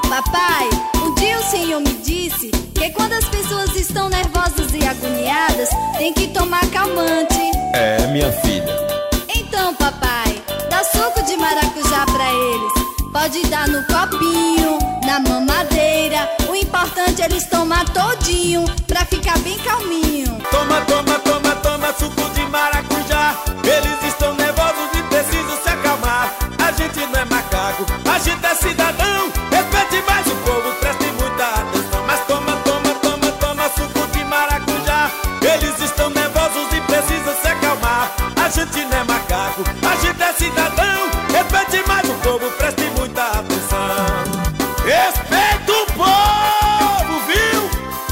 Papai, um dia o Senhor me disse que quando as pessoas estão nervosas e agoniadas, tem que tomar calmante. É, minha filha. Então, papai, dá suco de maracujá pra eles. Pode dar no copinho, na mamadeira. O importante é eles tomar todinho, pra ficar bem calminho. Toma, toma, toma, toma suco de maracujá. Eles estão nervosos e precisam se acalmar. A gente não é macaco, a gente é cidadão. Respeite mais o povo, preste muita atenção. Mas toma, toma, toma, toma suco de maracujá. Eles estão nervosos e precisam se acalmar. A gente não é macaco, a gente é cidadão. Respeite mais o povo, preste muita atenção. Respeita o povo, viu?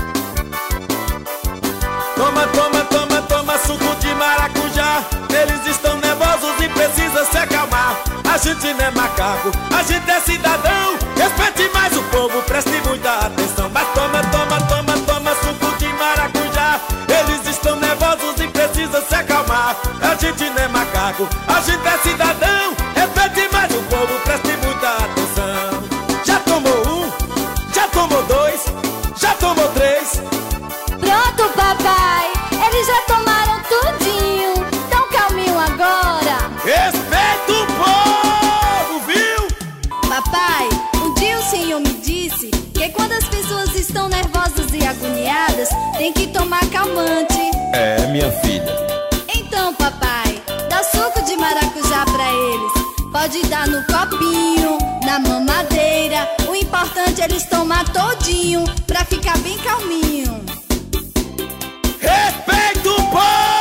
Toma, toma, toma, toma suco de maracujá. Eles estão nervosos e precisam se acalmar. A gente não é macaco, a gente é cidadão. Respeite mais o povo, preste muita atenção. Mas toma, toma, toma, toma suco de maracujá. Eles estão nervosos e precisam se acalmar. A gente não é macaco, a gente é cidadão. Respeite mais o povo, preste muita atenção. Já tomou um? Já tomou dois? Já tomou três? Pronto, papai, eles já tomaram tudinho. Tão calminho agora. Respeita o povo, viu? Papai, um dia o Senhor me disse que quando as pessoas estão nervosas e agoniadas, tem que tomar calmante. É, minha filha. Então, papai, dá suco de maracujá pra eles. Pode dar no copinho, na mamadeira. O importante é eles tomar todinho, pra ficar bem calminho. Respeita o povo!